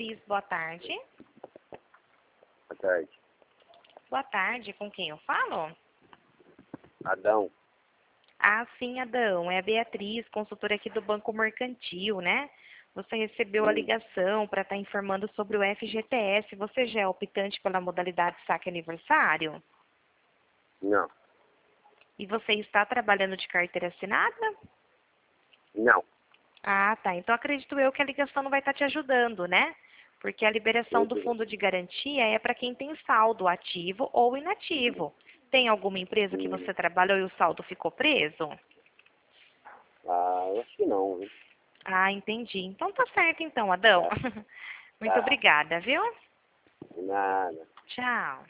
Beatriz, boa tarde. Boa tarde. Boa tarde, com quem eu falo? Adão. Ah, sim, Adão, é a Beatriz, consultora aqui do Banco Mercantil, né? Você recebeu a ligação para estar informando sobre o FGTS. Você já é optante pela modalidade saque aniversário? Não. E você está trabalhando de carteira assinada? Não. Ah, tá. Então acredito eu que a ligação não vai estar te ajudando, né? Porque a liberação do Uhum. fundo de garantia é para quem tem saldo ativo ou inativo. Tem alguma empresa que você trabalhou e o saldo ficou preso? Ah, eu acho que não, viu? Ah, entendi. Então tá certo então, Adão. Tá. Muito Tá. obrigada, viu? Nada. Tchau.